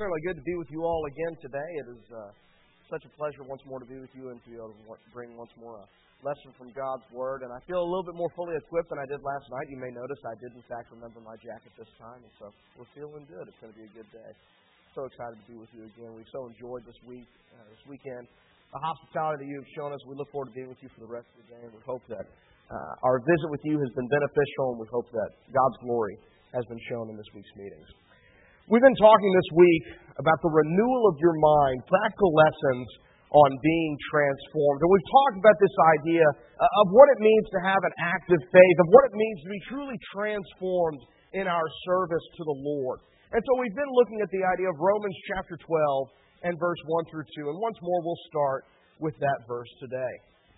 certainly good to be with you all again today. It is such a pleasure once more to be with you and to be able to bring once more a lesson from God's Word. And I feel a little bit more fully equipped than I did last night. You may notice I did, in fact, remember my jacket this time. And so we're feeling good. It's going to be a good day. So excited to be with you again. We've so enjoyed this weekend. The hospitality that you have shown us, we look forward to being with you for the rest of the day. And we hope that our visit with you has been beneficial, and we hope that God's glory has been shown in this week's meetings. We've been talking this week about the renewal of your mind, practical lessons on being transformed. And we've talked about this idea of what it means to have an active faith, of what it means to be truly transformed in our service to the Lord. And so we've been looking at the idea of Romans chapter 12 and verse 1 through 2. And once more, we'll start with that verse today.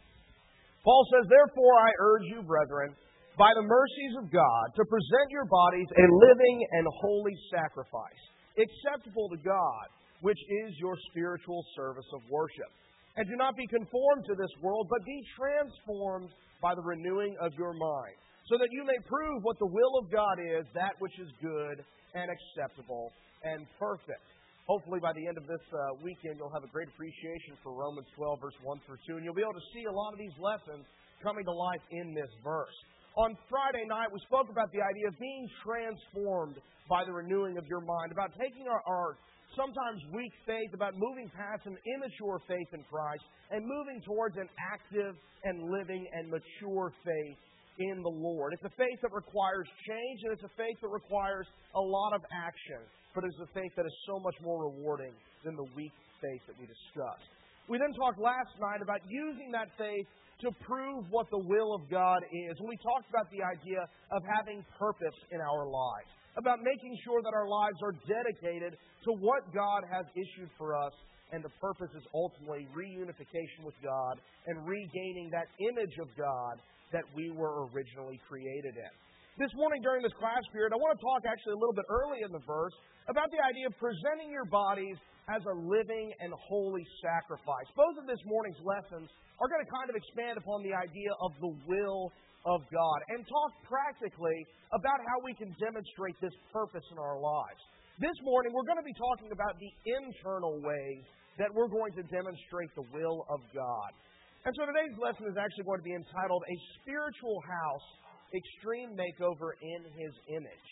Paul says, "Therefore I urge you, brethren, by the mercies of God, to present your bodies a living and holy sacrifice, acceptable to God, which is your spiritual service of worship. And do not be conformed to this world, but be transformed by the renewing of your mind, so that you may prove what the will of God is, that which is good and acceptable and perfect." Hopefully by the end of this weekend, you'll have a great appreciation for Romans 12, verse 1 through 2, and you'll be able to see a lot of these lessons coming to life in this verse. On Friday night, we spoke about the idea of being transformed by the renewing of your mind, about taking our sometimes weak faith, about moving past an immature faith in Christ and moving towards an active and living and mature faith in the Lord. It's a faith that requires change, and it's a faith that requires a lot of action, but it's a faith that is so much more rewarding than the weak faith that we discussed. We then talked last night about using that faith to prove what the will of God is. And we talked about the idea of having purpose in our lives, about making sure that our lives are dedicated to what God has issued for us, and the purpose is ultimately reunification with God and regaining that image of God that we were originally created in. This morning during this class period, I want to talk actually a little bit early in the verse about the idea of presenting your bodies as a living and holy sacrifice. Both of this morning's lessons are going to kind of expand upon the idea of the will of God and talk practically about how we can demonstrate this purpose in our lives. This morning, we're going to be talking about the internal ways that we're going to demonstrate the will of God. And so today's lesson is actually going to be entitled "A Spiritual House, Extreme Makeover in His Image."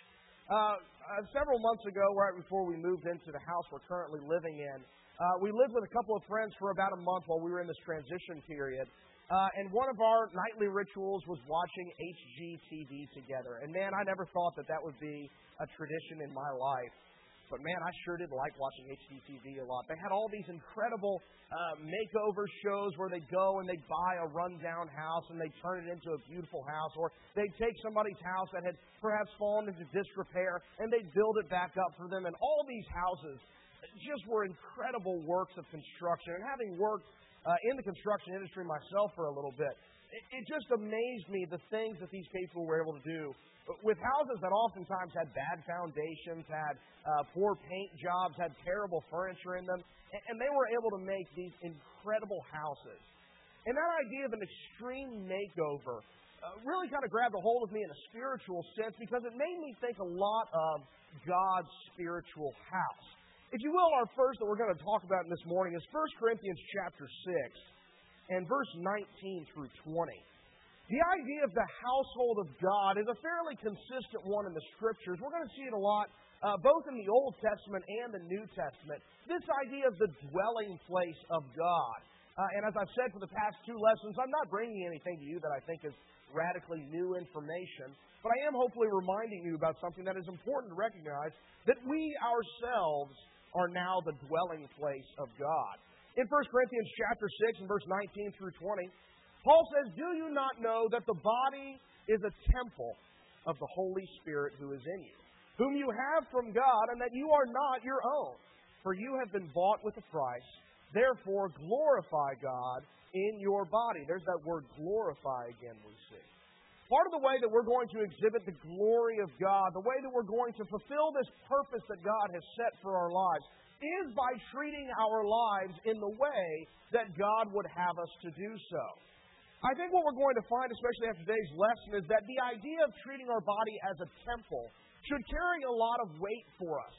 Several months ago, right before we moved into the house we're currently living in, we lived with a couple of friends for about a month while we were in this transition period. And one of our nightly rituals was watching HGTV together. And man, I never thought that would be a tradition in my life. But man, I sure did like watching HGTV a lot. They had all these incredible makeover shows where they'd go and they'd buy a rundown house and they'd turn it into a beautiful house. Or they'd take somebody's house that had perhaps fallen into disrepair and they'd build it back up for them. And all these houses just were incredible works of construction. And having worked in the construction industry myself for a little bit, it just amazed me the things that these people were able to do with houses that oftentimes had bad foundations, had poor paint jobs, had terrible furniture in them, and they were able to make these incredible houses. And that idea of an extreme makeover really kind of grabbed a hold of me in a spiritual sense, because it made me think a lot of God's spiritual house. If you will, our first that we're going to talk about this morning is 1 Corinthians chapter 6 and verse 19 through 20. The idea of the household of God is a fairly consistent one in the Scriptures. We're going to see it a lot, both in the Old Testament and the New Testament. This idea of the dwelling place of God. And as I've said for the past two lessons, I'm not bringing anything to you that I think is radically new information, but I am hopefully reminding you about something that is important to recognize, that we ourselves are now the dwelling place of God. In 1 Corinthians chapter 6 and verse 19 through 20, Paul says, "Do you not know that the body is a temple of the Holy Spirit who is in you, whom you have from God, and that you are not your own? For you have been bought with a price. Therefore glorify God in your body." There's that word glorify again we see. Part of the way that we're going to exhibit the glory of God, the way that we're going to fulfill this purpose that God has set for our lives, is by treating our lives in the way that God would have us to do so. I think what we're going to find, especially after today's lesson, is that the idea of treating our body as a temple should carry a lot of weight for us.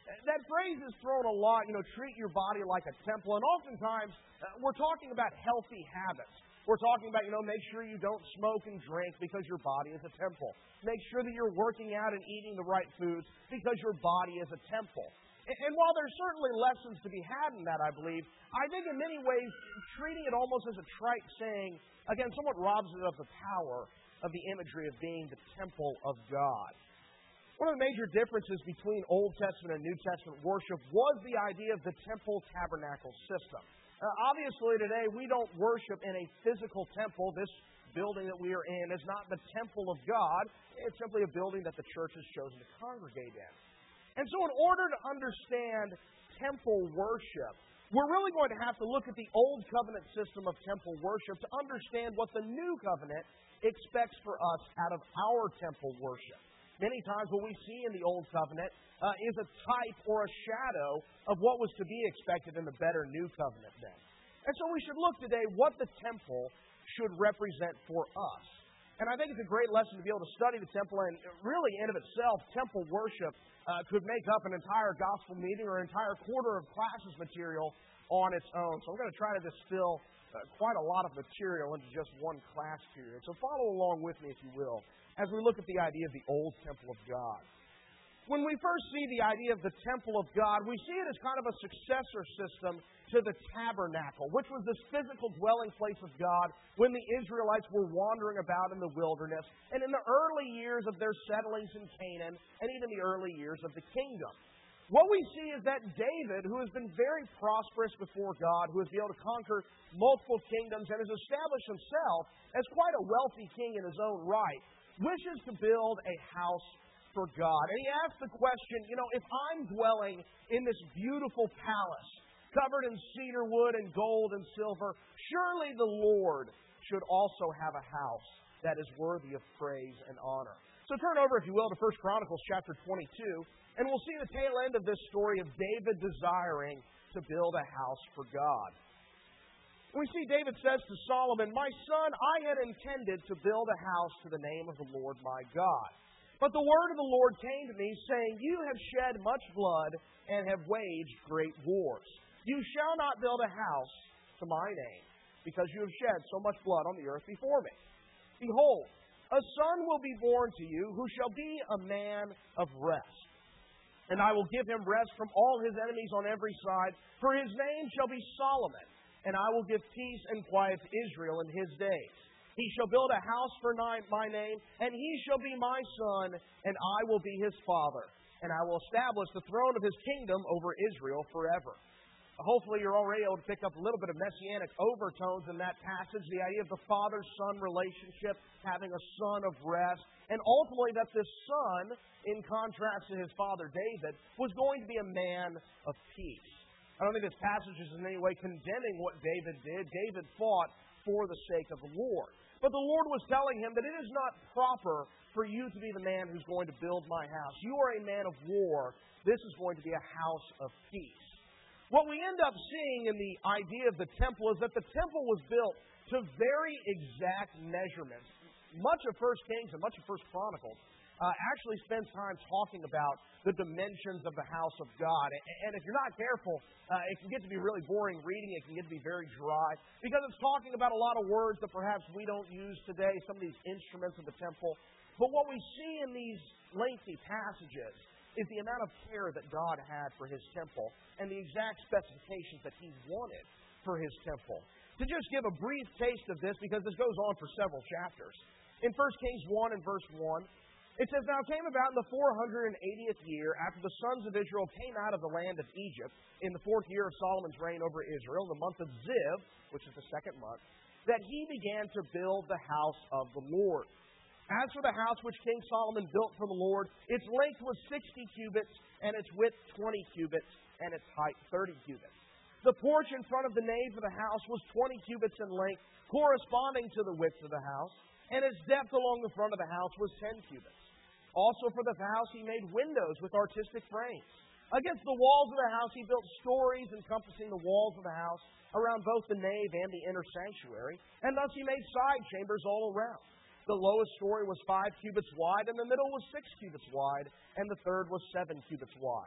That phrase is thrown a lot, treat your body like a temple. And oftentimes, we're talking about healthy habits. We're talking about, make sure you don't smoke and drink because your body is a temple. Make sure that you're working out and eating the right foods because your body is a temple. And while there's certainly lessons to be had in that, I believe, I think in many ways, treating it almost as a trite saying, again, somewhat robs it of the power of the imagery of being the temple of God. One of the major differences between Old Testament and New Testament worship was the idea of the temple tabernacle system. Obviously, today, we don't worship in a physical temple. This building that we are in is not the temple of God. It's simply a building that the church has chosen to congregate in. And so in order to understand temple worship, we're really going to have to look at the Old Covenant system of temple worship to understand what the New Covenant expects for us out of our temple worship. Many times what we see in the Old Covenant is a type or a shadow of what was to be expected in the better New Covenant then. And so we should look today what the temple should represent for us. And I think it's a great lesson to be able to study the temple, and really in of itself, temple worship could make up an entire gospel meeting or an entire quarter of classes material on its own. So I'm going to try to distill quite a lot of material into just one class period. So follow along with me, if you will, as we look at the idea of the old temple of God. When we first see the idea of the temple of God, we see it as kind of a successor system to the tabernacle, which was this physical dwelling place of God when the Israelites were wandering about in the wilderness and in the early years of their settlings in Canaan and even the early years of the kingdom. What we see is that David, who has been very prosperous before God, who has been able to conquer multiple kingdoms and has established himself as quite a wealthy king in his own right, wishes to build a house for God. And he asks the question, if I'm dwelling in this beautiful palace covered in cedar wood and gold and silver, surely the Lord should also have a house that is worthy of praise and honor. So turn over, if you will, to 1 Chronicles chapter 22, and we'll see the tail end of this story of David desiring to build a house for God. We see David says to Solomon, "My son, I had intended to build a house to the name of the Lord my God. But the word of the Lord came to me, saying, You have shed much blood and have waged great wars. You shall not build a house to my name, because you have shed so much blood on the earth before me. Behold, a son will be born to you, who shall be a man of rest. And I will give him rest from all his enemies on every side, for his name shall be Solomon. And I will give peace and quiet to Israel in his days. He shall build a house for my name, and he shall be my son, and I will be his father. And I will establish the throne of his kingdom over Israel forever." Hopefully you're already able to pick up a little bit of messianic overtones in that passage, the idea of the father-son relationship, having a son of rest, and ultimately that this son, in contrast to his father David, was going to be a man of peace. I don't think this passage is in any way condemning what David did. David fought for the sake of the Lord. But the Lord was telling him that it is not proper for you to be the man who's going to build my house. You are a man of war. This is going to be a house of peace. What we end up seeing in the idea of the temple is that the temple was built to very exact measurements. Much of 1 Kings and much of 1 Chronicles actually spends time talking about the dimensions of the house of God. And if you're not careful, it can get to be really boring reading. It can get to be very dry because it's talking about a lot of words that perhaps we don't use today, some of these instruments of the temple. But what we see in these lengthy passages is the amount of care that God had for his temple and the exact specifications that he wanted for his temple. To just give a brief taste of this, because this goes on for several chapters. In 1 Kings 1 and verse 1, it says, "Now it came about in the 480th year, after the sons of Israel came out of the land of Egypt, in the 4th year of Solomon's reign over Israel, the month of Ziv," which is the second month, "that he began to build the house of the Lord. As for the house which King Solomon built for the Lord, its length was 60 cubits, and its width 20 cubits, and its height 30 cubits. The porch in front of the nave of the house was 20 cubits in length, corresponding to the width of the house, and its depth along the front of the house was 10 cubits. Also for the house he made windows with artistic frames. Against the walls of the house he built stories encompassing the walls of the house around both the nave and the inner sanctuary, and thus he made side chambers all around. The lowest story was 5 cubits wide, and the middle was 6 cubits wide, and the third was 7 cubits wide.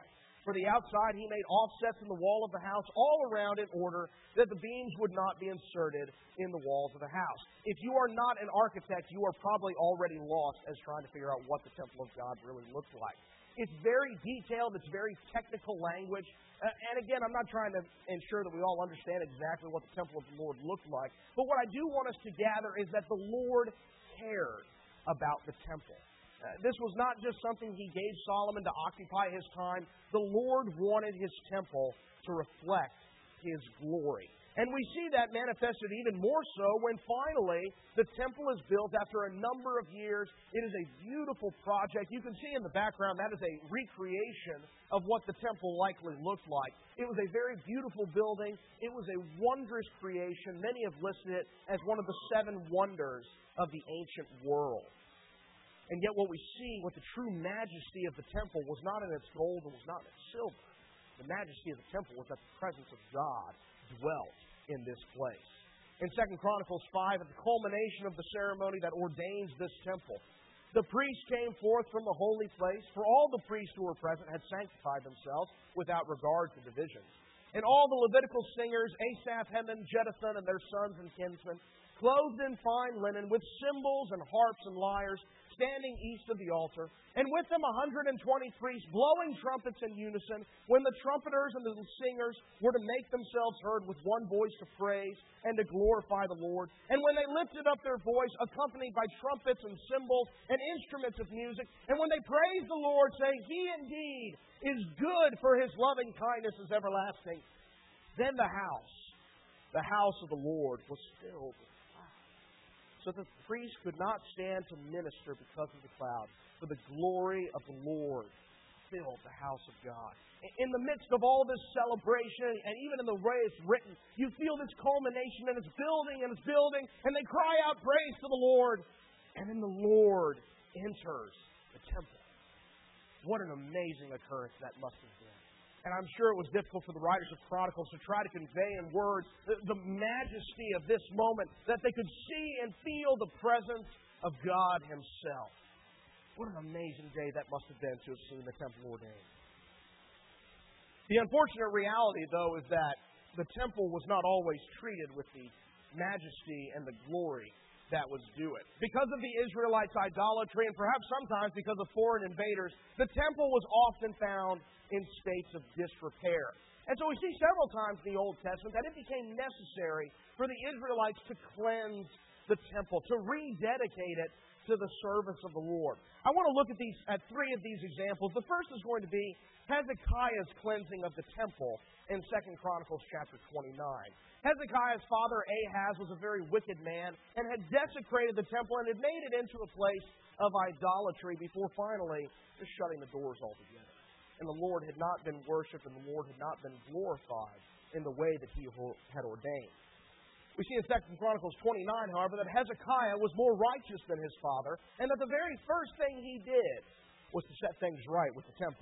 For the outside, he made offsets in the wall of the house all around in order that the beams would not be inserted in the walls of the house. If you are not an architect, you are probably already lost as trying to figure out what the temple of God really looks like. It's very detailed. It's very technical language. And again, I'm not trying to ensure that we all understand exactly what the temple of the Lord looked like. But what I do want us to gather is that the Lord cared about the temple. This was not just something he gave Solomon to occupy his time. The Lord wanted his temple to reflect his glory. And we see that manifested even more so when finally the temple is built after a number of years. It is a beautiful project. You can see in the background that is a recreation of what the temple likely looked like. It was a very beautiful building. It was a wondrous creation. Many have listed it as one of the 7 wonders of the ancient world. And yet what we see, what the true majesty of the temple was not in its gold and was not in its silver. The majesty of the temple was that the presence of God dwelt in this place. In 2 Chronicles 5, at the culmination of the ceremony that ordains this temple, the priests came forth from the holy place, for all the priests who were present had sanctified themselves without regard to divisions. And all the Levitical singers, Asaph, Heman, Jeduthun, and their sons and kinsmen, clothed in fine linen, with cymbals and harps and lyres, standing east of the altar, and with them 120 priests blowing trumpets in unison, when the trumpeters and the singers were to make themselves heard with one voice to praise and to glorify the Lord. And when they lifted up their voice, accompanied by trumpets and cymbals and instruments of music, and when they praised the Lord, saying, He indeed is good, for His loving kindness is everlasting, then the house of the Lord, was filled with so that the priest could not stand to minister because of the cloud, for the glory of the Lord filled the house of God. In the midst of all this celebration, and even in the way it's written, you feel this culmination, and it's building, and they cry out praise to the Lord, and then the Lord enters the temple. What an amazing occurrence that must have been. And I'm sure it was difficult for the writers of Chronicles to try to convey in words the majesty of this moment, that they could see and feel the presence of God Himself. What an amazing day that must have been to have seen the temple ordained. The unfortunate reality, though, is that the temple was not always treated with the majesty and the glory that was due it. Because of the Israelites' idolatry, and perhaps sometimes because of foreign invaders, the temple was often found in states of disrepair. And so we see several times in the Old Testament that it became necessary for the Israelites to cleanse the temple, to rededicate it to the service of the Lord. I want to look at 3 of these examples. The first is going to be Hezekiah's cleansing of the temple in 2 Chronicles chapter 29. Hezekiah's father Ahaz was a very wicked man and had desecrated the temple and had made it into a place of idolatry before finally just shutting the doors altogether. And the Lord had not been worshipped, and the Lord had not been glorified in the way that He had ordained. We see in 2 Chronicles 29, however, that Hezekiah was more righteous than his father, and that the very first thing he did was to set things right with the temple.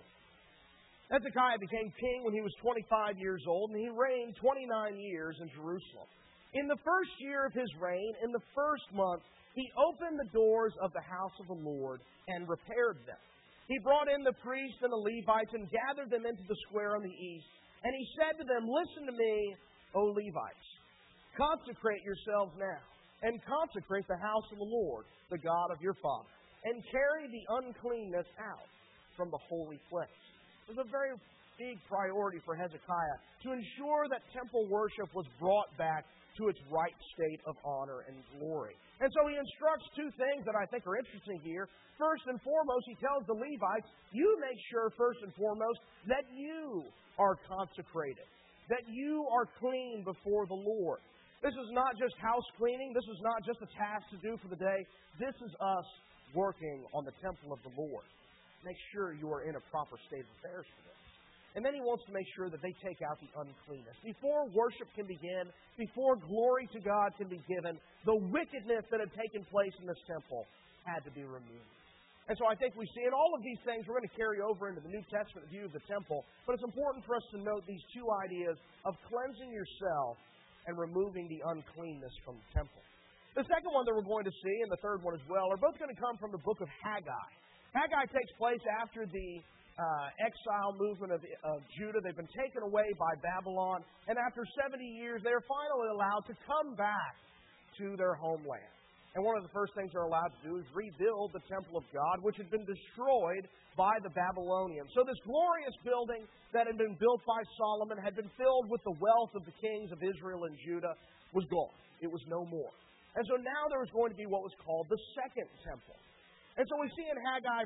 Hezekiah became king when he was 25 years old, and he reigned 29 years in Jerusalem. In the first year of his reign, in the first month, he opened the doors of the house of the Lord and repaired them. He brought in the priests and the Levites and gathered them into the square on the east. And he said to them, Listen to me, O Levites. Consecrate yourselves now, and consecrate the house of the Lord, the God of your father, and carry the uncleanness out from the holy place. It was a very big priority for Hezekiah to ensure that temple worship was brought back to its right state of honor and glory. And so he instructs 2 things that I think are interesting here. First and foremost, he tells the Levites, you make sure first and foremost that you are consecrated, that you are clean before the Lord. This is not just house cleaning. This is not just a task to do for the day. This is us working on the temple of the Lord. Make sure you are in a proper state of affairs for this. And then he wants to make sure that they take out the uncleanness. Before worship can begin, before glory to God can be given, the wickedness that had taken place in this temple had to be removed. And so I think we see in all of these things, we're going to carry over into the New Testament view of the temple, but it's important for us to note these 2 ideas of cleansing yourself and removing the uncleanness from the temple. The second one that we're going to see, and the third one as well, are both going to come from the book of Haggai. Haggai takes place after the exile movement of Judah. They've been taken away by Babylon. And after 70 years, they are finally allowed to come back to their homeland. And one of the first things they're allowed to do is rebuild the temple of God, which had been destroyed by the Babylonians. So this glorious building that had been built by Solomon, had been filled with the wealth of the kings of Israel and Judah, was gone. It was no more. And so now there was going to be what was called the second temple. And so we see in Haggai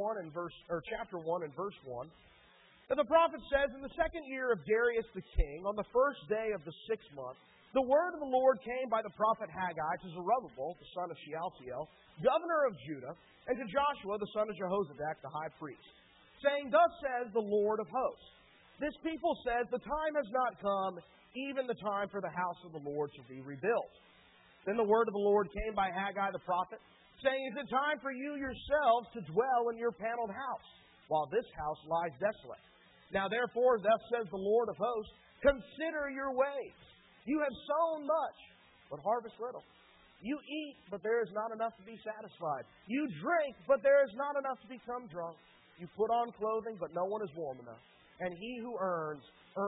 chapter 1 and verse 1, that the prophet says, in the second year of Darius the king, on the first day of the 6th month, the word of the Lord came by the prophet Haggai to Zerubbabel, the son of Shealtiel, governor of Judah, and to Joshua, the son of Jehozadak, the high priest, saying, Thus says the Lord of hosts, This people says, The time has not come, even the time for the house of the Lord to be rebuilt. Then the word of the Lord came by Haggai the prophet, saying, Is it time for you yourselves to dwell in your paneled house, while this house lies desolate? Now therefore, thus says the Lord of hosts, Consider your ways. You have sown much, but harvest little. You eat, but there is not enough to be satisfied. You drink, but there is not enough to become drunk. You put on clothing, but no one is warm enough. And he who earn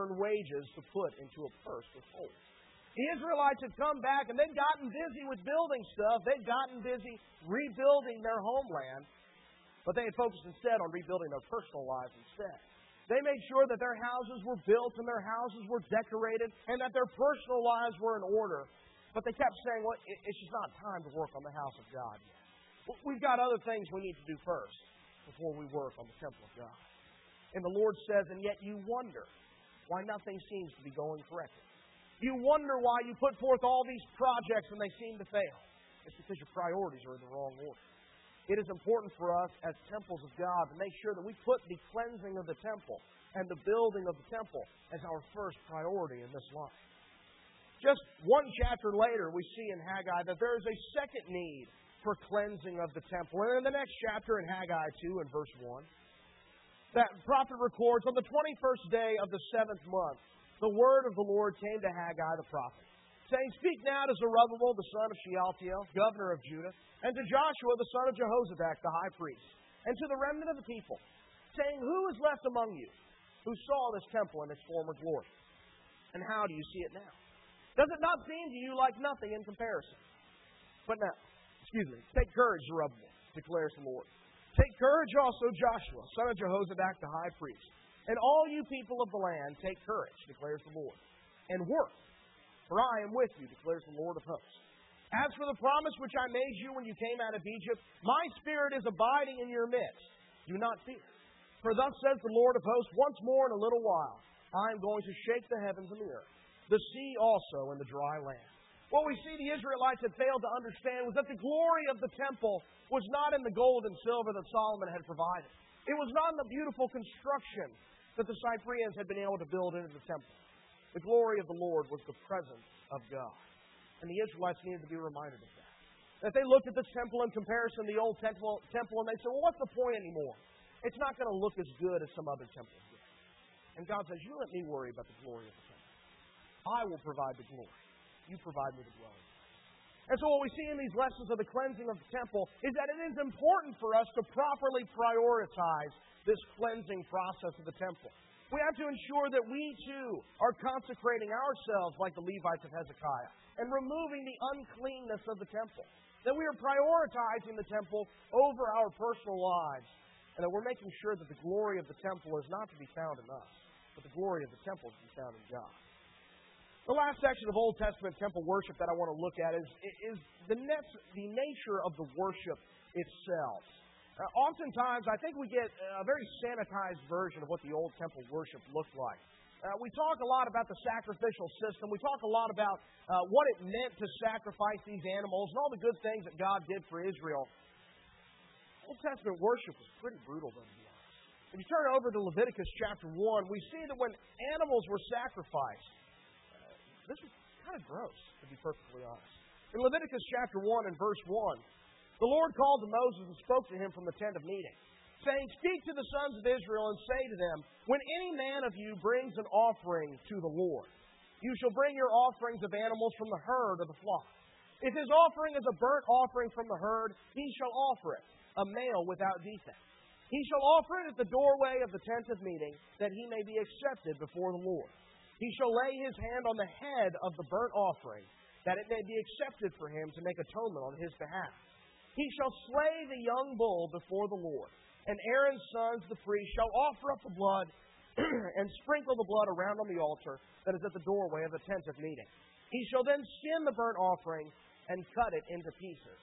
wages to put into a purse with holes. The Israelites had come back, and they'd gotten busy with building stuff. They'd gotten busy rebuilding their homeland. But they had focused instead on rebuilding their personal lives instead. They made sure that their houses were built and their houses were decorated and that their personal lives were in order. But they kept saying, well, it's just not time to work on the house of God yet. We've got other things we need to do first before we work on the temple of God. And the Lord says, and yet you wonder why nothing seems to be going correctly. You wonder why you put forth all these projects and they seem to fail. It's because your priorities are in the wrong order. It is important for us as temples of God to make sure that we put the cleansing of the temple and the building of the temple as our first priority in this life. Just one chapter later, we see in Haggai that there is a second need for cleansing of the temple. And in the next chapter, in Haggai 2 and verse 1, that prophet records, on the 21st day of the 7th month, the word of the Lord came to Haggai the prophet, saying, Speak now to Zerubbabel, the son of Shealtiel, governor of Judah, and to Joshua, the son of Jehozadak, the high priest, and to the remnant of the people, saying, Who is left among you who saw this temple in its former glory? And how do you see it now? Does it not seem to you like nothing in comparison? But now, take courage, Zerubbabel, declares the Lord. Take courage also, Joshua, son of Jehozadak, the high priest. And all you people of the land, take courage, declares the Lord, and work. For I am with you, declares the Lord of hosts. As for the promise which I made you when you came out of Egypt, my spirit is abiding in your midst. Do not fear. For thus says the Lord of hosts, once more in a little while, I am going to shake the heavens and the earth, the sea also and the dry land. What we see the Israelites had failed to understand was that the glory of the temple was not in the gold and silver that Solomon had provided. It was not in the beautiful construction that the Cyprians had been able to build into the temple. The glory of the Lord was the presence of God. And the Israelites needed to be reminded of that. That they looked at this temple in comparison to the old temple and they said, well, what's the point anymore? It's not going to look as good as some other temples did. And God says, you let me worry about the glory of the temple. I will provide the glory. You provide me the dwelling. And so what we see in these lessons of the cleansing of the temple is that it is important for us to properly prioritize this cleansing process of the temple. We have to ensure that we, too, are consecrating ourselves like the Levites of Hezekiah and removing the uncleanness of the temple. That we are prioritizing the temple over our personal lives and that we're making sure that the glory of the temple is not to be found in us, but the glory of the temple is to be found in God. The last section of Old Testament temple worship that I want to look at is the nature of the worship itself. Oftentimes, I think we get a very sanitized version of what the old temple worship looked like. We talk a lot about the sacrificial system. We talk a lot about what it meant to sacrifice these animals and all the good things that God did for Israel. Old Testament worship was pretty brutal, though, to be honest. If you turn over to Leviticus chapter 1, we see that when animals were sacrificed, this was kind of gross, to be perfectly honest. In Leviticus chapter 1 and verse 1, the Lord called to Moses and spoke to him from the tent of meeting, saying, Speak to the sons of Israel and say to them, When any man of you brings an offering to the Lord, you shall bring your offerings of animals from the herd or the flock. If his offering is a burnt offering from the herd, he shall offer it, a male without defect. He shall offer it at the doorway of the tent of meeting, that he may be accepted before the Lord. He shall lay his hand on the head of the burnt offering, that it may be accepted for him to make atonement on his behalf. He shall slay the young bull before the Lord, and Aaron's sons, the priests, shall offer up the blood and sprinkle the blood around on the altar that is at the doorway of the tent of meeting. He shall then skin the burnt offering and cut it into pieces.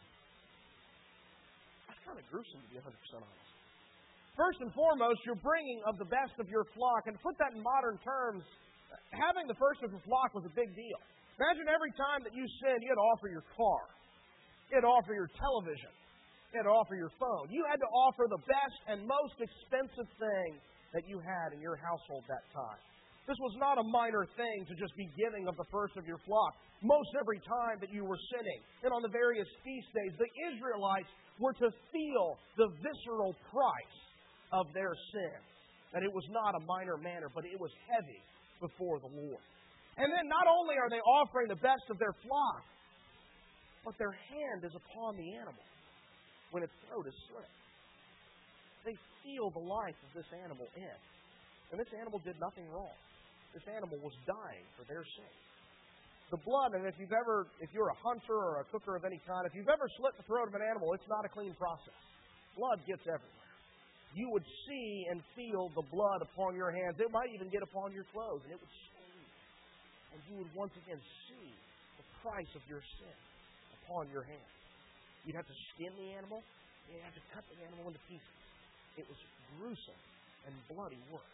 That's kind of gruesome, to be 100% honest. First and foremost, you're bringing of the best of your flock. And to put that in modern terms, having the first of your flock was a big deal. Imagine every time that you sinned, you had to offer your car. You had to offer your television. You had to offer your phone. You had to offer the best and most expensive thing that you had in your household that time. This was not a minor thing to just be giving of the first of your flock. Most every time that you were sinning, and on the various feast days, the Israelites were to feel the visceral price of their sin. That it was not a minor matter, but it was heavy before the Lord. And then not only are they offering the best of their flock, but their hand is upon the animal when its throat is slit. They feel the life of this animal in. And this animal did nothing wrong. This animal was dying for their sin. The blood, and if you're a hunter or a cooker of any kind, if you've ever slit the throat of an animal, it's not a clean process. Blood gets everywhere. You would see and feel the blood upon your hands. It might even get upon your clothes, and it would stain. And you would once again see the price of your sin upon your hands. You'd have to skin the animal. You'd have to cut the animal into pieces. It was gruesome and bloody work.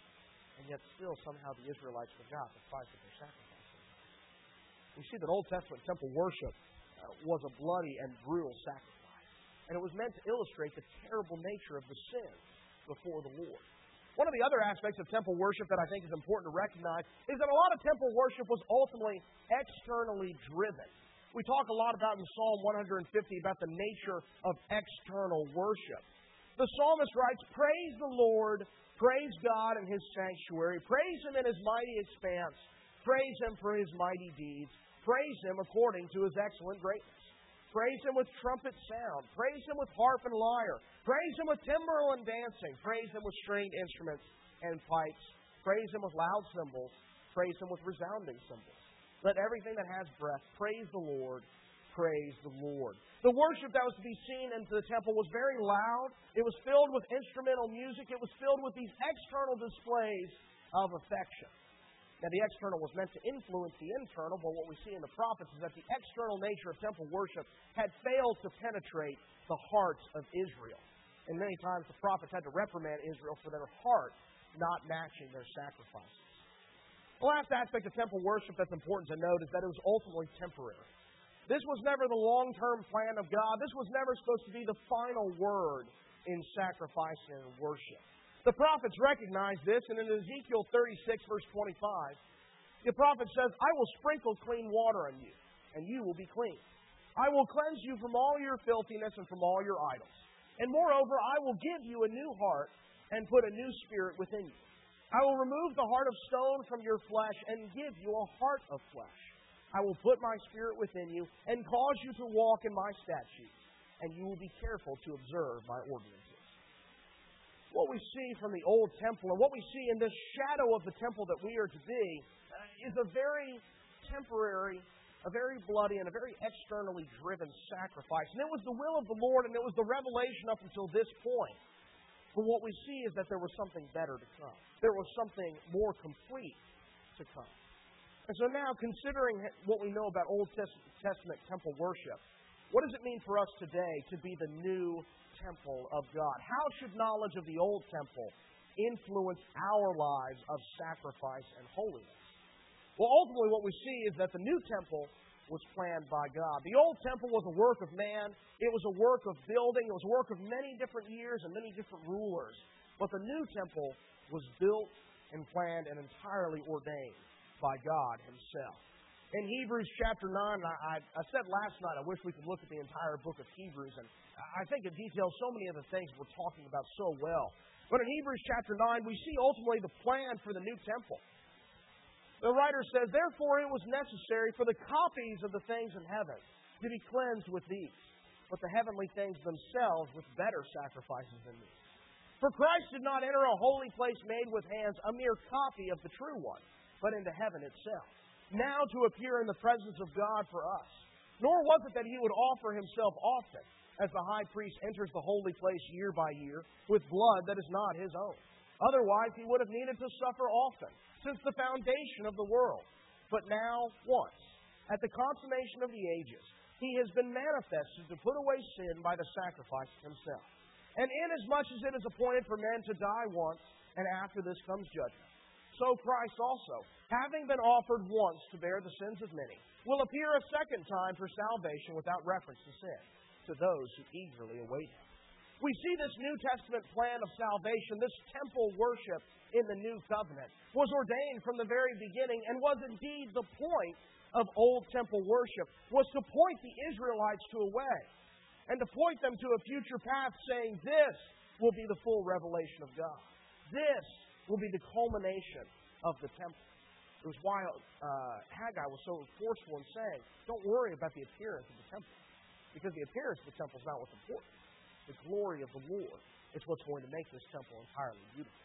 And yet still somehow the Israelites forgot the price of their sacrifice. We see that Old Testament temple worship was a bloody and brutal sacrifice. And it was meant to illustrate the terrible nature of the sin before the Lord. One of the other aspects of temple worship that I think is important to recognize is that a lot of temple worship was ultimately externally driven. We talk a lot about in Psalm 150 about the nature of external worship. The psalmist writes, "Praise the Lord, praise God in His sanctuary, praise Him in His mighty expanse, praise Him for His mighty deeds, praise Him according to His excellent greatness. Praise Him with trumpet sound. Praise Him with harp and lyre. Praise Him with timbrel and dancing. Praise Him with stringed instruments and pipes. Praise Him with loud cymbals. Praise Him with resounding cymbals. Let everything that has breath praise the Lord. Praise the Lord." The worship that was to be seen into the temple was very loud. It was filled with instrumental music. It was filled with these external displays of affection. Now, the external was meant to influence the internal, but what we see in the prophets is that the external nature of temple worship had failed to penetrate the hearts of Israel. And many times the prophets had to reprimand Israel for their heart not matching their sacrifices. The last aspect of temple worship that's important to note is that it was ultimately temporary. This was never the long-term plan of God. This was never supposed to be the final word in sacrifice and worship. The prophets recognized this, and in Ezekiel 36, verse 25, the prophet says, "I will sprinkle clean water on you, and you will be clean. I will cleanse you from all your filthiness and from all your idols. And moreover, I will give you a new heart and put a new spirit within you. I will remove the heart of stone from your flesh and give you a heart of flesh. I will put my spirit within you and cause you to walk in my statutes, and you will be careful to observe my ordinances." What we see from the old temple and what we see in this shadow of the temple that we are to be is a very temporary, a very bloody, and a very externally driven sacrifice. And it was the will of the Lord, and it was the revelation up until this point. But what we see is that there was something better to come. There was something more complete to come. And so now, considering what we know about Old Testament temple worship, what does it mean for us today to be the new temple of God? How should knowledge of the old temple influence our lives of sacrifice and holiness? Well, ultimately what we see is that the new temple was planned by God. The old temple was a work of man. It was a work of building. It was a work of many different years and many different rulers. But the new temple was built and planned and entirely ordained by God Himself. In Hebrews chapter 9, I said last night, I wish we could look at the entire book of Hebrews, and I think it details so many of the things we're talking about so well. But in Hebrews chapter 9, we see ultimately the plan for the new temple. The writer says, "Therefore it was necessary for the copies of the things in heaven to be cleansed with these. but the heavenly things themselves with better sacrifices than these. For Christ did not enter a holy place made with hands, a mere copy of the true one, but into heaven itself, now to appear in the presence of God for us. Nor was it that he would offer himself often, as the high priest enters the holy place year by year, with blood that is not his own. Otherwise he would have needed to suffer often, since the foundation of the world. But now, once, at the consummation of the ages, he has been manifested to put away sin by the sacrifice of himself. And inasmuch as it is appointed for men to die once, and after this comes judgment, so Christ also, having been offered once to bear the sins of many, will appear a second time for salvation without reference to sin, to those who eagerly await him. We see this New Testament plan of salvation, this temple worship in the New Covenant, was ordained from the very beginning and was indeed the point of Old Temple worship, was to point the Israelites to a way and to point them to a future path, saying this will be the full revelation of God. This will be the culmination of the temple. It was why Haggai was so forceful in saying, don't worry about the appearance of the temple, because the appearance of the temple is not what's important. The glory of the Lord is what's going to make this temple entirely beautiful.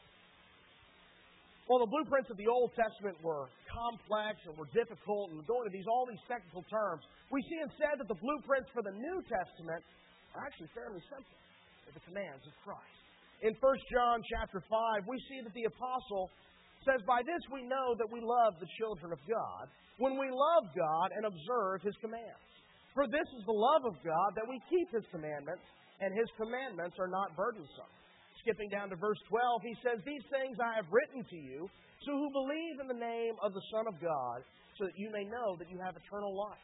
Well, the blueprints of the Old Testament were complex and were difficult and going to all these technical terms. We see instead that the blueprints for the New Testament are actually fairly simple. They're the commands of Christ. In 1 John chapter 5, we see that the apostle says, by this we know that we love the children of God, when we love God and observe his commands. For this is the love of God, that we keep his commandments, and his commandments are not burdensome. Skipping down to verse 12, he says, these things I have written to you, so who believe in the name of the Son of God, so that you may know that you have eternal life.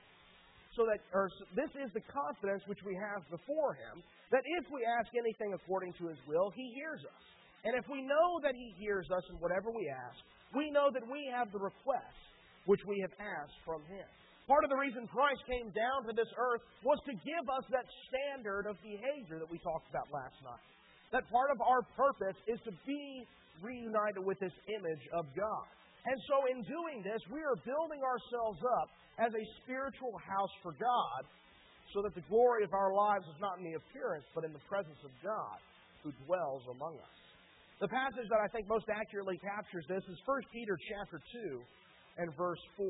This is the confidence which we have before him, that if we ask anything according to his will, he hears us. And if we know that he hears us in whatever we ask, we know that we have the request which we have asked from him. Part of the reason Christ came down to this earth was to give us that standard of behavior that we talked about last night. That part of our purpose is to be reunited with this image of God. And so in doing this, we are building ourselves up as a spiritual house for God, so that the glory of our lives is not in the appearance, but in the presence of God who dwells among us. The passage that I think most accurately captures this is 1 Peter chapter 2 and verse 4.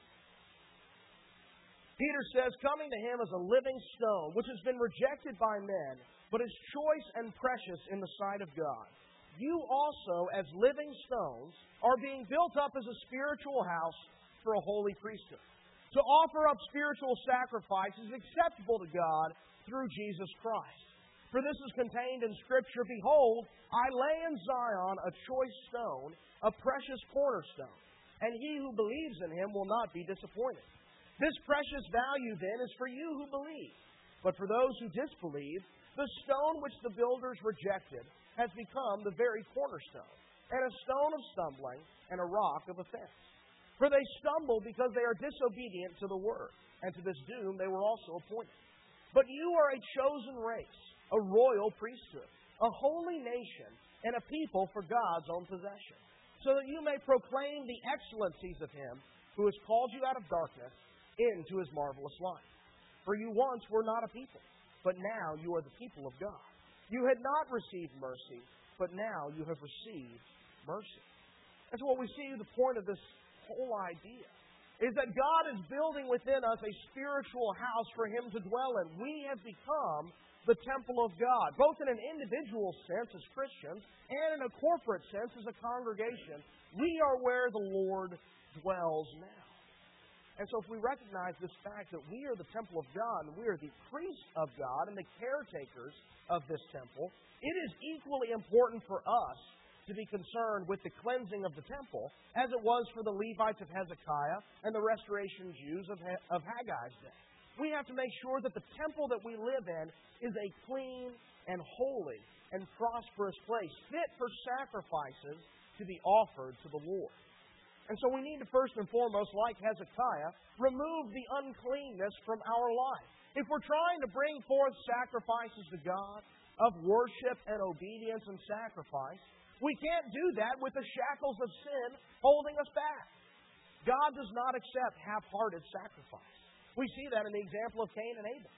Peter says, coming to him as a living stone, which has been rejected by men, but is choice and precious in the sight of God. You also, as living stones, are being built up as a spiritual house for a holy priesthood, to offer up spiritual sacrifices acceptable to God through Jesus Christ. For this is contained in Scripture, behold, I lay in Zion a choice stone, a precious cornerstone, and he who believes in him will not be disappointed. This precious value, then, is for you who believe. But for those who disbelieve, the stone which the builders rejected has become the very cornerstone, and a stone of stumbling, and a rock of offense. For they stumble because they are disobedient to the word, and to this doom they were also appointed. But you are a chosen race, a royal priesthood, a holy nation, and a people for God's own possession, so that you may proclaim the excellencies of him who has called you out of darkness into his marvelous light. For you once were not a people, but now you are the people of God. You had not received mercy, but now you have received mercy. That's what we see the point of this whole idea, is that God is building within us a spiritual house for him to dwell in. We have become the temple of God, both in an individual sense as Christians and in a corporate sense as a congregation. We are where the Lord dwells now. And so if we recognize this fact that we are the temple of God and we are the priests of God and the caretakers of this temple, it is equally important for us to be concerned with the cleansing of the temple as it was for the Levites of Hezekiah and the restoration Jews of Haggai's day. We have to make sure that the temple that we live in is a clean and holy and prosperous place, fit for sacrifices to be offered to the Lord. And so we need to first and foremost, like Hezekiah, remove the uncleanness from our life. If we're trying to bring forth sacrifices to God of worship and obedience and sacrifice, we can't do that with the shackles of sin holding us back. God does not accept half-hearted sacrifice. We see that in the example of Cain and Abel.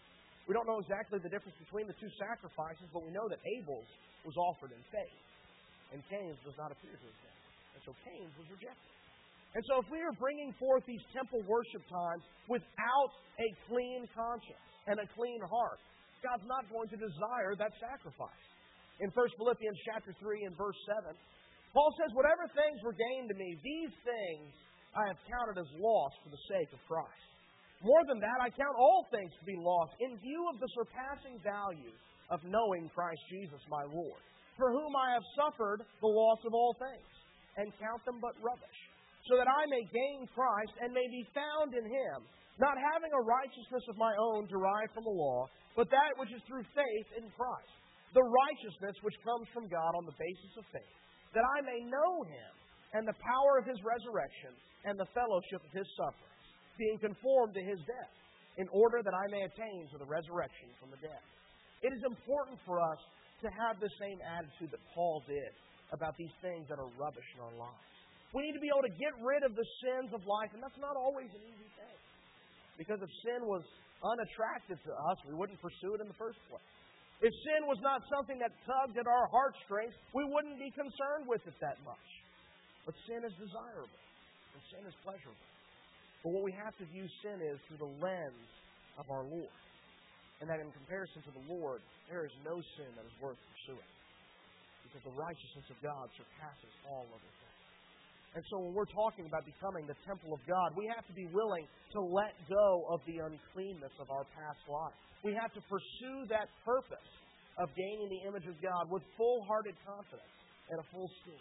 We don't know exactly the difference between the two sacrifices, but we know that Abel's was offered in faith, and Cain's does not appear to have been. And so Cain's was rejected. And so if we are bringing forth these temple worship times without a clean conscience and a clean heart, God's not going to desire that sacrifice. In 1 Philippians chapter 3 and verse 7, Paul says, "Whatever things were gained to me, these things I have counted as loss for the sake of Christ. More than that, I count all things to be lost in view of the surpassing value of knowing Christ Jesus my Lord, for whom I have suffered the loss of all things, and count them but rubbish, so that I may gain Christ and may be found in Him, not having a righteousness of my own derived from the law, but that which is through faith in Christ, the righteousness which comes from God on the basis of faith, that I may know Him and the power of His resurrection and the fellowship of His sufferings, being conformed to His death, in order that I may attain to the resurrection from the dead." It is important for us to have the same attitude that Paul did about these things that are rubbish in our lives. We need to be able to get rid of the sins of life, and that's not always an easy thing. Because if sin was unattractive to us, we wouldn't pursue it in the first place. If sin was not something that tugged at our heartstrings, we wouldn't be concerned with it that much. But sin is desirable, and sin is pleasurable. But what we have to view sin is through the lens of our Lord. And that in comparison to the Lord, there is no sin that is worth pursuing. Because the righteousness of God surpasses all other things. And so when we're talking about becoming the temple of God, we have to be willing to let go of the uncleanness of our past life. We have to pursue that purpose of gaining the image of God with full-hearted confidence and a full steam.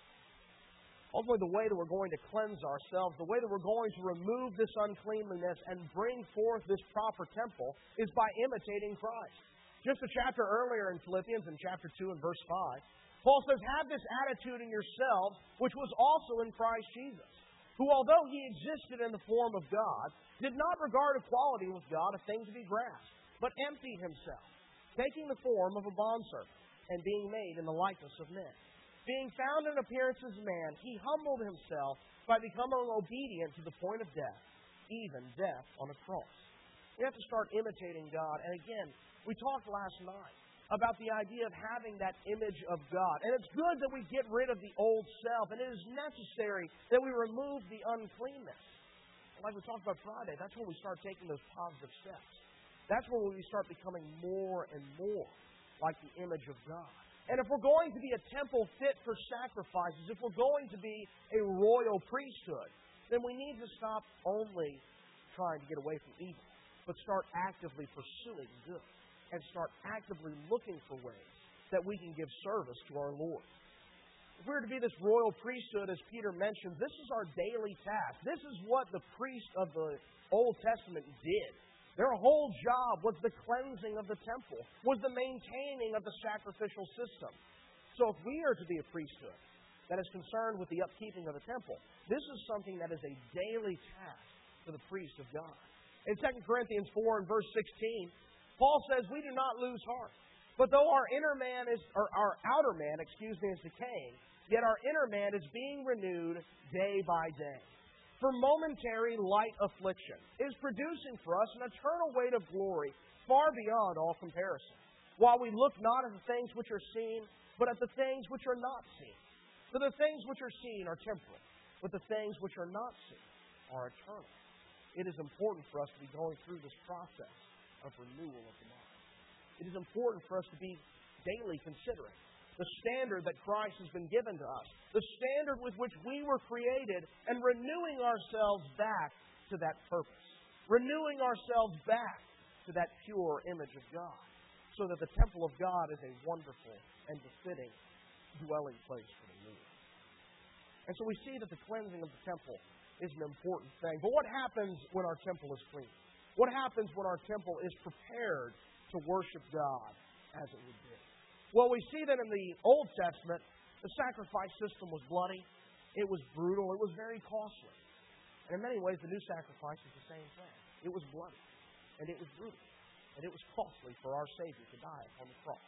Ultimately, the way that we're going to cleanse ourselves, the way that we're going to remove this uncleanliness and bring forth this proper temple is by imitating Christ. Just a chapter earlier in Philippians, in chapter 2 and verse 5, Paul says, "Have this attitude in yourselves, which was also in Christ Jesus, who, although He existed in the form of God, did not regard equality with God a thing to be grasped, but emptied Himself, taking the form of a bondservant, and being made in the likeness of men. Being found in appearance as man, He humbled Himself by becoming obedient to the point of death, even death on a cross." We have to start imitating God. And again, we talked last night about the idea of having that image of God. And it's good that we get rid of the old self, and it is necessary that we remove the uncleanness. And like we talked about Friday, that's when we start taking those positive steps. That's when we start becoming more and more like the image of God. And if we're going to be a temple fit for sacrifices, if we're going to be a royal priesthood, then we need to stop only trying to get away from evil, but start actively pursuing good and start actively looking for ways that we can give service to our Lord. If we're to be this royal priesthood, as Peter mentioned, this is our daily task. This is what the priests of the Old Testament did. Their whole job was the cleansing of the temple, was the maintaining of the sacrificial system. So if we are to be a priesthood that is concerned with the upkeeping of the temple, this is something that is a daily task for the priest of God. In 2 Corinthians 4 and verse 16, Paul says, "We do not lose heart. But though our outer man is decaying, yet our inner man is being renewed day by day. For momentary light affliction is producing for us an eternal weight of glory far beyond all comparison, while we look not at the things which are seen, but at the things which are not seen. For the things which are seen are temporal, but the things which are not seen are eternal." It is important for us to be going through this process of renewal of the mind. It is important for us to be daily considering the standard that Christ has been given to us, the standard with which we were created, and renewing ourselves back to that purpose, renewing ourselves back to that pure image of God, so that the temple of God is a wonderful and befitting dwelling place for the Lord. And so we see that the cleansing of the temple is an important thing. But what happens when our temple is clean? What happens when our temple is prepared to worship God as it would be? Well, we see that in the Old Testament, the sacrifice system was bloody, it was brutal, it was very costly. And in many ways, the new sacrifice is the same thing. It was bloody, and it was brutal, and it was costly for our Savior to die upon the cross.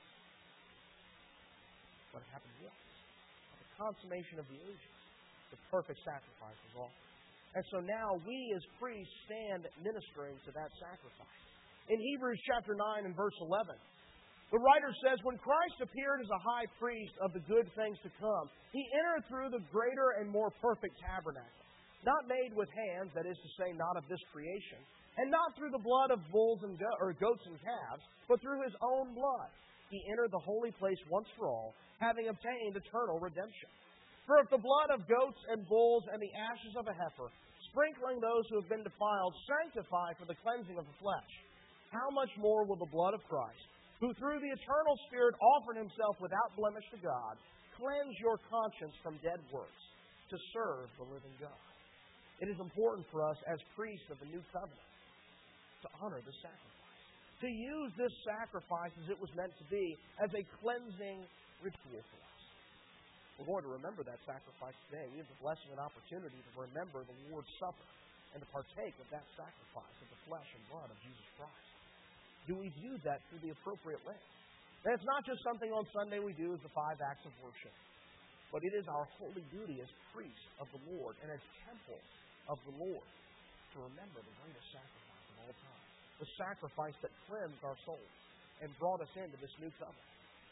But it happened once. At the consummation of the ages, the perfect sacrifice was offered. And so now we as priests stand ministering to that sacrifice. In Hebrews chapter 9 and verse 11, the writer says, when Christ appeared as a high priest of the good things to come, He entered through the greater and more perfect tabernacle, not made with hands, that is to say, not of this creation, and not through the blood of bulls and goats and calves, but through His own blood. He entered the holy place once for all, having obtained eternal redemption. For if the blood of goats and bulls and the ashes of a heifer, sprinkling those who have been defiled, sanctify for the cleansing of the flesh, how much more will the blood of Christ, who through the eternal Spirit offered Himself without blemish to God, cleanse your conscience from dead works to serve the living God? It is important for us as priests of the new covenant to honor the sacrifice, to use this sacrifice as it was meant to be, as a cleansing ritual for us. We're going to remember that sacrifice today. We have the blessing and opportunity to remember the Lord's Supper and to partake of that sacrifice of the flesh and blood of Jesus Christ. Do we view that through the appropriate lens? And it's not just something on Sunday we do as the 5 acts of worship, but it is our holy duty as priests of the Lord and as temple of the Lord to remember the greatest sacrifice of all time, the sacrifice that cleansed our souls and brought us into this new covenant.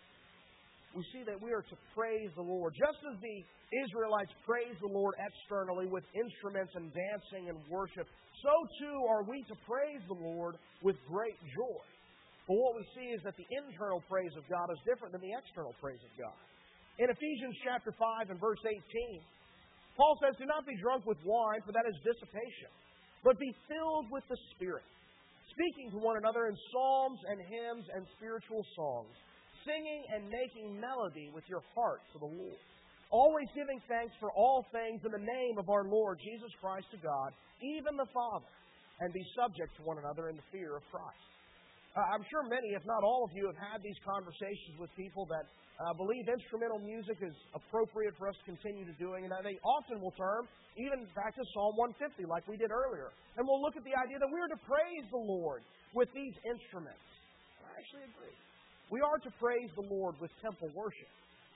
We see that we are to praise the Lord. Just as the Israelites praised the Lord externally with instruments and dancing and worship, so too are we to praise the Lord with great joy. But what we see is that the internal praise of God is different than the external praise of God. In Ephesians chapter 5 and verse 18, Paul says, do not be drunk with wine, for that is dissipation, but be filled with the Spirit, speaking to one another in psalms and hymns and spiritual songs, singing and making melody with your heart to the Lord, always giving thanks for all things in the name of our Lord Jesus Christ to God, even the Father, and be subject to one another in the fear of Christ. I'm sure many, if not all of you, have had these conversations with people that believe instrumental music is appropriate for us to continue to doing, and they often will turn even back to Psalm 150 like we did earlier. And we'll look at the idea that we are to praise the Lord with these instruments. I actually agree. We are to praise the Lord with temple worship,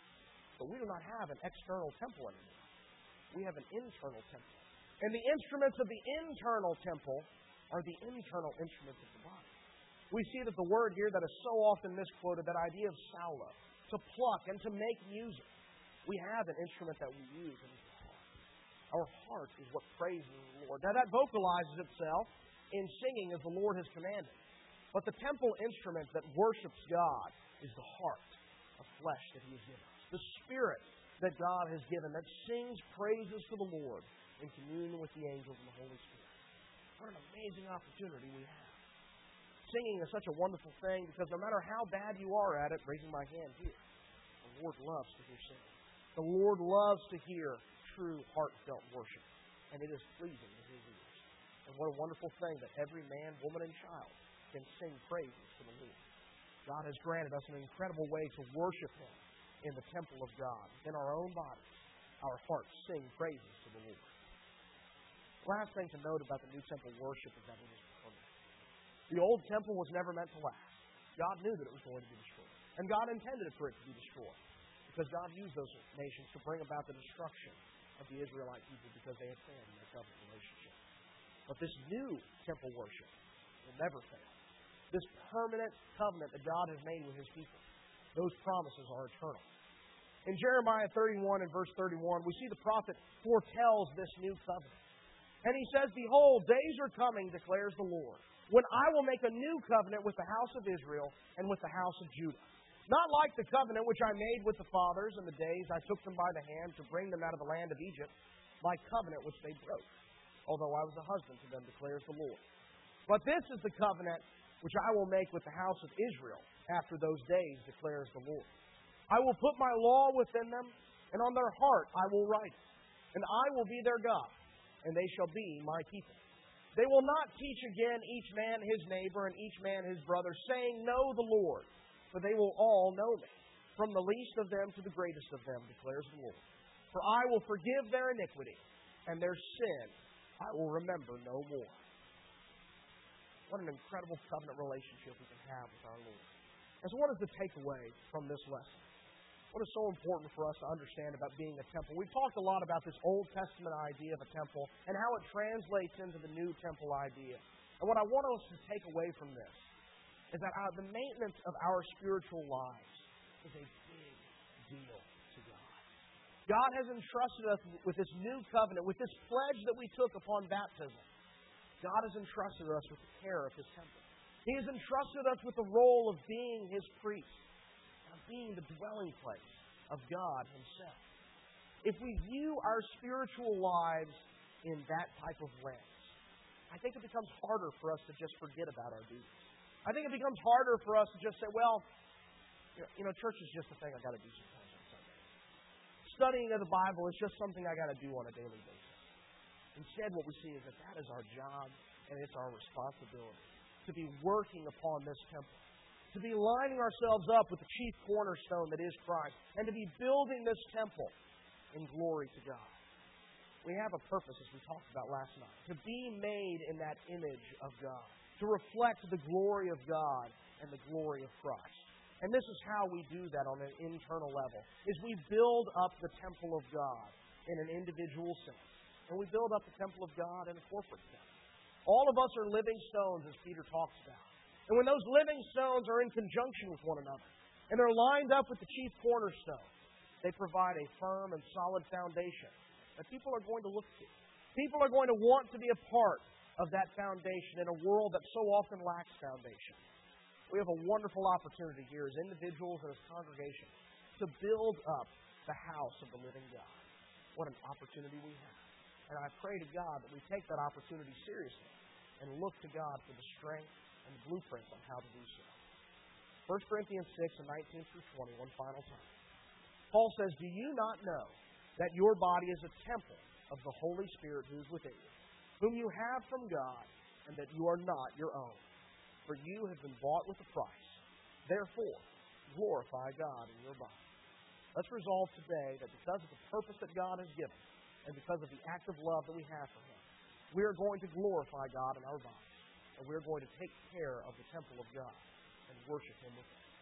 but we do not have an external temple anymore. We have an internal temple. And the instruments of the internal temple are the internal instruments of the body. We see that the word here that is so often misquoted, that idea of psallo, to pluck and to make music. We have an instrument that we use, and it's the heart. Our heart is what praises the Lord. Now that vocalizes itself in singing as the Lord has commanded. But the temple instrument that worships God is the heart of flesh that He has given us. The Spirit that God has given that sings praises to the Lord in communion with the angels and the Holy Spirit. What an amazing opportunity we have. Singing is such a wonderful thing because no matter how bad you are at it, raising my hand here, the Lord loves to hear singing. The Lord loves to hear true heartfelt worship, and it is pleasing to His ears. And what a wonderful thing that every man, woman, and child can sing praises to the Lord. God has granted us an incredible way to worship Him in the temple of God. In our own bodies, our hearts sing praises to the Lord. The last thing to note about the new temple worship is that it is permanent. The old temple was never meant to last. God knew that it was going to be destroyed. And God intended for it to be destroyed. Because God used those nations to bring about the destruction of the Israelite people because they had failed in their covenant relationship. But this new temple worship will never fail. This permanent covenant that God has made with His people, those promises are eternal. In Jeremiah 31 and verse 31, we see the prophet foretells this new covenant. And he says, behold, days are coming, declares the Lord, when I will make a new covenant with the house of Israel and with the house of Judah. Not like the covenant which I made with the fathers in the days I took them by the hand to bring them out of the land of Egypt, my covenant which they broke, although I was a husband to them, declares the Lord. But this is the covenant which I will make with the house of Israel after those days, declares the Lord. I will put my law within them, and on their heart I will write it. And I will be their God, and they shall be my people. They will not teach again each man his neighbor and each man his brother, saying, know the Lord, for they will all know me, from the least of them to the greatest of them, declares the Lord. For I will forgive their iniquity, and their sin I will remember no more. What an incredible covenant relationship we can have with our Lord. And so what is the takeaway from this lesson? What is so important for us to understand about being a temple? We've talked a lot about this Old Testament idea of a temple and how it translates into the New Temple idea. And what I want us to take away from this is that the maintenance of our spiritual lives is a big deal to God. God has entrusted us with this new covenant, with this pledge that we took upon baptism. God has entrusted us with the care of His temple. He has entrusted us with the role of being His priest, of being the dwelling place of God Himself. If we view our spiritual lives in that type of lens, I think it becomes harder for us to just forget about our duties. I think it becomes harder for us to just say, well, church is just a thing I got to do sometimes on Sunday. Studying of the Bible is just something I got to do on a daily basis. Instead, what we see is that is our job and it's our responsibility to be working upon this temple, to be lining ourselves up with the chief cornerstone that is Christ, and to be building this temple in glory to God. We have a purpose, as we talked about last night, to be made in that image of God, to reflect the glory of God and the glory of Christ. And this is how we do that on an internal level, is we build up the temple of God in an individual sense, and we build up the temple of God in a corporate sense. All of us are living stones, as Peter talks about. And when those living stones are in conjunction with one another, and they're lined up with the chief cornerstone, they provide a firm and solid foundation that people are going to look to. People are going to want to be a part of that foundation in a world that so often lacks foundation. We have a wonderful opportunity here as individuals and as congregations to build up the house of the living God. What an opportunity we have. And I pray to God that we take that opportunity seriously and look to God for the strength and the blueprint on how to do so. 1 Corinthians 6, 19 through 20, one final time. Paul says, "Do you not know that your body is a temple of the Holy Spirit who is within you, whom you have from God, and that you are not your own? For you have been bought with a price. Therefore, glorify God in your body." Let's resolve today that because of the purpose that God has given, and because of the act of love that we have for Him, we are going to glorify God in our bodies, and we are going to take care of the temple of God and worship Him with it.